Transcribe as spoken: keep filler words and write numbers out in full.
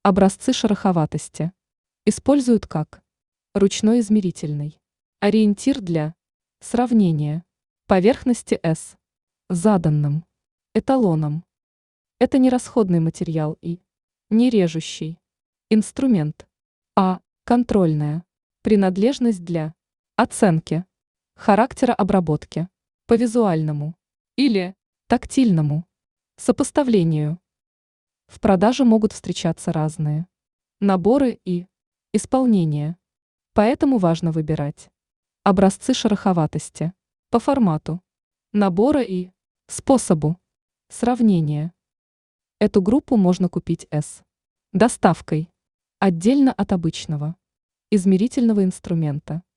Образцы шероховатости используют как ручной измерительный ориентир для сравнения поверхности S с заданным эталоном. Это не расходный материал и не режущий инструмент, а контрольная принадлежность для оценки характера обработки по визуальному или тактильному сопоставлению. В продаже могут встречаться разные наборы и исполнения, поэтому важно выбирать образцы шероховатости по формату набора и способу сравнения. Эту группу можно купить с доставкой отдельно от обычного измерительного инструмента.